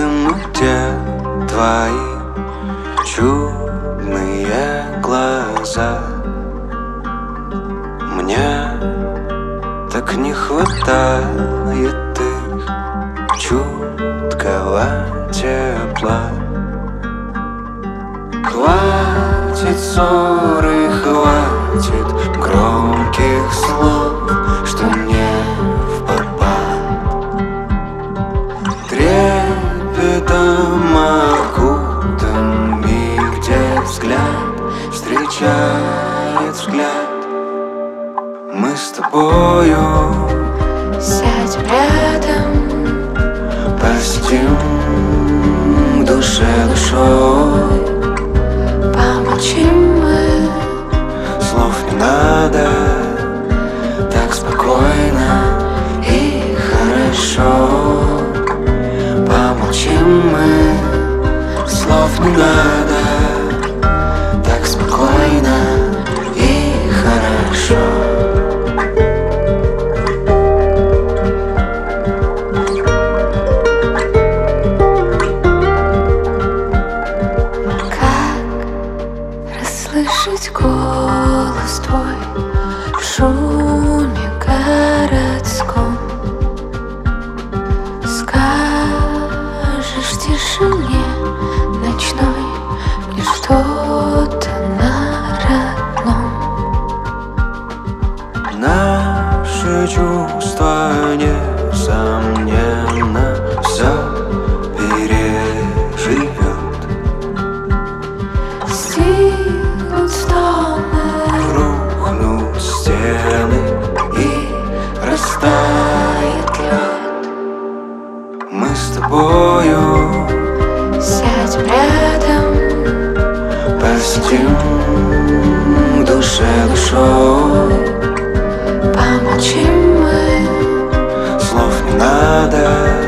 Ну где твои чудные глаза? Мне так не хватает их чуткого тепла. Хватит ссоры, хватит громких слов, что не впопад. Трепетом окутан миг, где взгляд встречает взгляд. Мы с тобою сядем рядом, посетим душе душой. помолчим мы, Слов не надо, так спокойно и хорошо. Помолчим мы, слов не надо, так спокойно и хорошо. слышать голос твой в шуме городском. Скажешь тишине ночной мне что-то на родном. Наши чувства, несомненно, все переживет. Стихнут стоны, Рухнут стены и растает лед. Мы с тобою сядем рядом, посетим душе душой. помолчим мы, Слов не надо,